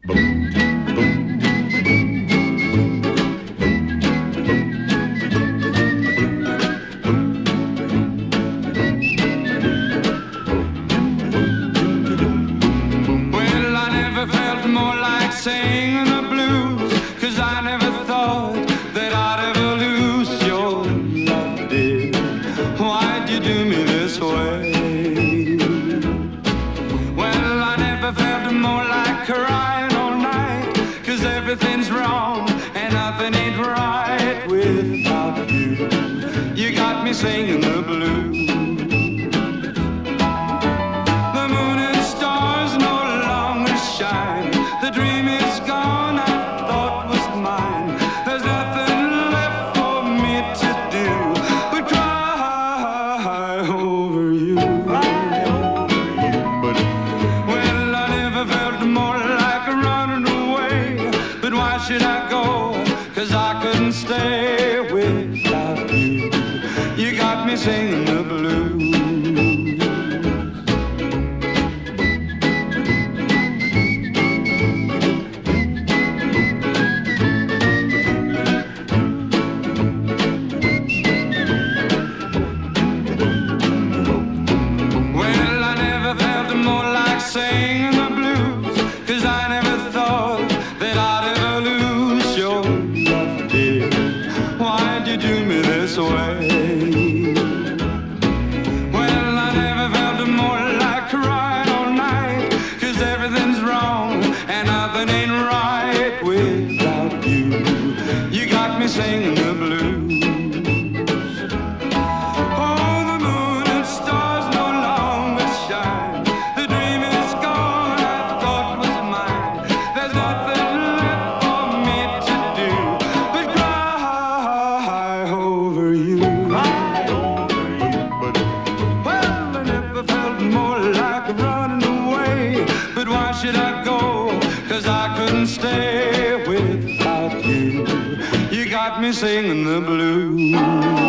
Singing the blues, 'cause I never thought that I'd ever lose your love, dear. Why'd you do me this way? Well, I never felt more like crying all night, 'cause everything's wrong and nothing ain't right without you. You got me singing the blues. The moon and stars no longer shine. The dream is gone, I thought was mine. There's nothing left for me to do but cry over you. But, well, I never felt more like running away. But why should I go? 'Cause I couldn't stay without you. You got me singing the blues. Singing the blues, 'cause I never thought that I'd ever lose your love, dear. Why'd you do me this way? Well, I never felt more like crying all night, 'cause everything's wrong and nothing ain't right without you. You got me singing the blues. But why should I go? 'Cause I couldn't stay without you. You got me singing the blues.